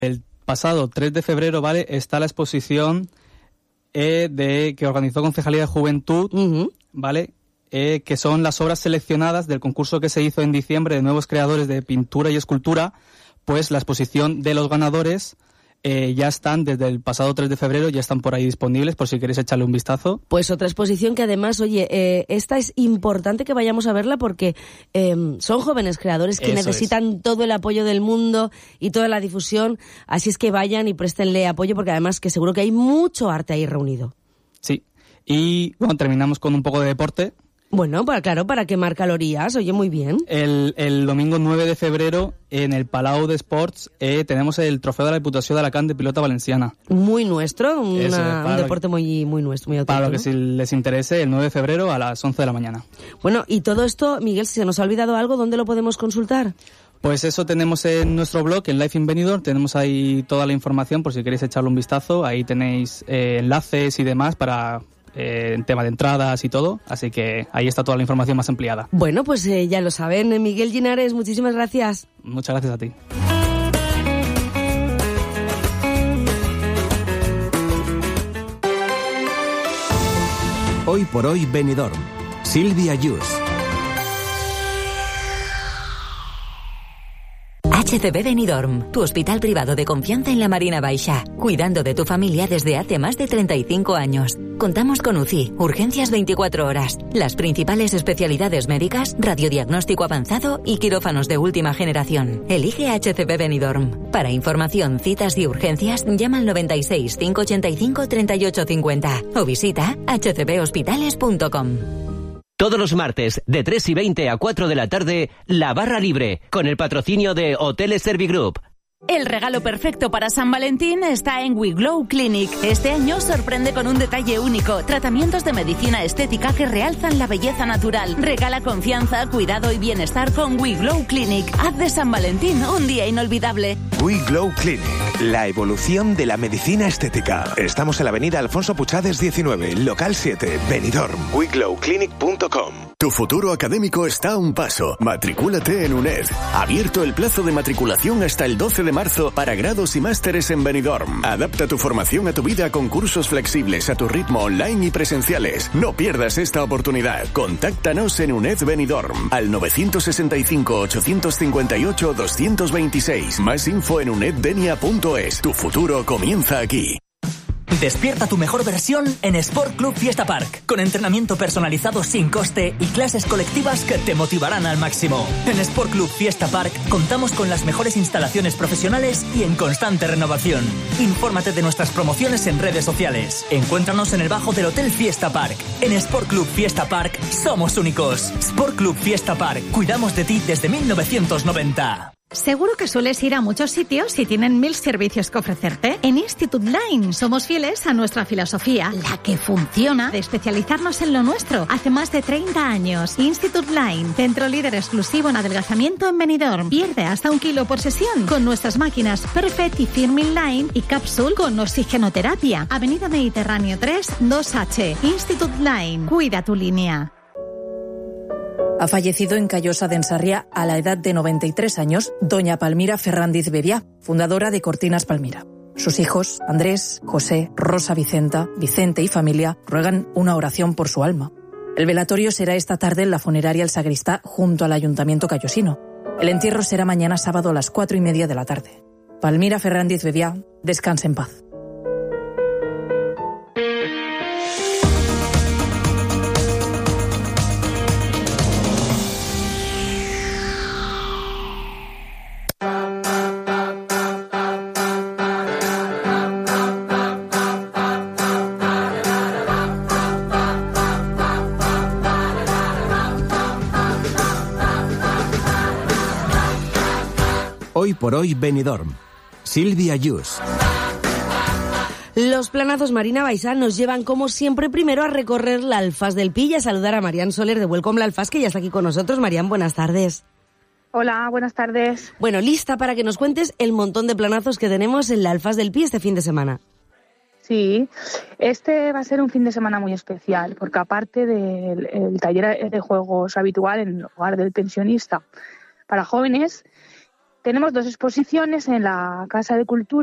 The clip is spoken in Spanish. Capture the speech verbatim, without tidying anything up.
El pasado tres de febrero, ¿vale?, está la exposición eh, de que organizó Concejalía de Juventud, uh-huh. ¿vale?, eh, que son las obras seleccionadas del concurso que se hizo en diciembre de nuevos creadores de pintura y escultura. Pues la exposición de los ganadores eh, ya están desde el pasado tres de febrero, ya están por ahí disponibles por si queréis echarle un vistazo. Pues otra exposición que además, oye, eh, esta es importante que vayamos a verla porque eh, son jóvenes creadores que Eso necesitan es. todo el apoyo del mundo y toda la difusión, así es que vayan y préstenle apoyo porque además que seguro que hay mucho arte ahí reunido. Sí, y bueno, terminamos con un poco de deporte. Bueno, para, claro, para quemar calorías, oye, muy bien. El, el domingo nueve de febrero, en el Palau de Sports, eh, tenemos el Trofeo de la Diputació de Alacant de pilota valenciana. Muy nuestro, una, Eso, un deporte que, muy, muy nuestro, muy auténtico. Para lo que si les interese, el nueve de febrero a las once de la mañana. Bueno, y todo esto, Miguel, si se nos ha olvidado algo, ¿dónde lo podemos consultar? Pues eso tenemos en nuestro blog, en Life in Benidorm, tenemos ahí toda la información por si queréis echarle un vistazo, ahí tenéis eh, enlaces y demás para... Eh, en tema de entradas y todo, así que ahí está toda la información más ampliada. Bueno, pues eh, ya lo saben. Miguel Linares, muchísimas gracias. Muchas gracias a ti. Hoy por hoy Benidorm. Silvia Yus. H C B Benidorm, tu hospital privado de confianza en la Marina Baixa, cuidando de tu familia desde hace más de treinta y cinco años. Contamos con U C I, urgencias veinticuatro horas, las principales especialidades médicas, radiodiagnóstico avanzado y quirófanos de última generación. Elige H C B Benidorm. Para información, citas y urgencias, llama al noventa y seis, cinco ochenta y cinco, treinta y ocho cincuenta o visita h c b hospitales punto com. Todos los martes, de tres y veinte a cuatro de la tarde, La Barra Libre, con el patrocinio de Hoteles Servigroup. El regalo perfecto para San Valentín está en We Glow Clinic. Este año sorprende con un detalle único. Tratamientos de medicina estética que realzan la belleza natural. Regala confianza, cuidado y bienestar con We Glow Clinic. Haz de San Valentín un día inolvidable. We Glow Clinic, la evolución de la medicina estética. Estamos en la avenida Alfonso Puchades diecinueve, local siete, Benidorm. we glow clinic punto com. Tu futuro académico está a un paso. Matricúlate en UNED. Abierto el plazo de matriculación hasta el doce de marzo para grados y másteres en Benidorm. Adapta tu formación a tu vida con cursos flexibles a tu ritmo online y presenciales. No pierdas esta oportunidad. Contáctanos en UNED Benidorm al nueve seis cinco, ocho cinco ocho, dos dos seis. Más info en unedbenia punto es. Tu futuro comienza aquí. Despierta tu mejor versión en Sport Club Fiesta Park, con entrenamiento personalizado sin coste y clases colectivas que te motivarán al máximo. En Sport Club Fiesta Park contamos con las mejores instalaciones profesionales y en constante renovación. Infórmate de nuestras promociones en redes sociales. Encuéntranos en el bajo del Hotel Fiesta Park. En Sport Club Fiesta Park somos únicos. Sport Club Fiesta Park, cuidamos de ti desde mil novecientos noventa. Seguro que sueles ir a muchos sitios y tienen mil servicios que ofrecerte. En Institute Line somos fieles a nuestra filosofía, la que funciona, de especializarnos en lo nuestro. Hace más de treinta años. Institute Line, centro líder exclusivo en adelgazamiento en Benidorm. Pierde hasta un kilo por sesión con nuestras máquinas Perfect y Firmin Line y Capsule con oxigenoterapia. Avenida Mediterráneo tres, dos H. Institute Line. Cuida tu línea. Ha fallecido en Callosa de Ensarria a la edad de noventa y tres años doña Palmira Ferrandiz Bebiá, fundadora de Cortinas Palmira. Sus hijos, Andrés, José, Rosa Vicenta, Vicente y familia, ruegan una oración por su alma. El velatorio será esta tarde en la funeraria El Sagristá junto al Ayuntamiento callosino. El entierro será mañana sábado a las cuatro y media de la tarde. Palmira Ferrandiz Bebiá, descanse en paz. Hoy por hoy Benidorm. Silvia Yus. Los planazos Marina Baixa nos llevan, como siempre, primero a recorrer la Alfaz del Pi y a saludar a Marian Soler de Welcome la Alfaz, que ya está aquí con nosotros. Marian, buenas tardes. Hola, buenas tardes. Bueno, lista para que nos cuentes el montón de planazos que tenemos en la Alfaz del Pi este fin de semana. Sí, este va a ser un fin de semana muy especial, porque aparte del el taller de juegos habitual en el hogar del pensionista para jóvenes, tenemos dos exposiciones en la Casa de Cultura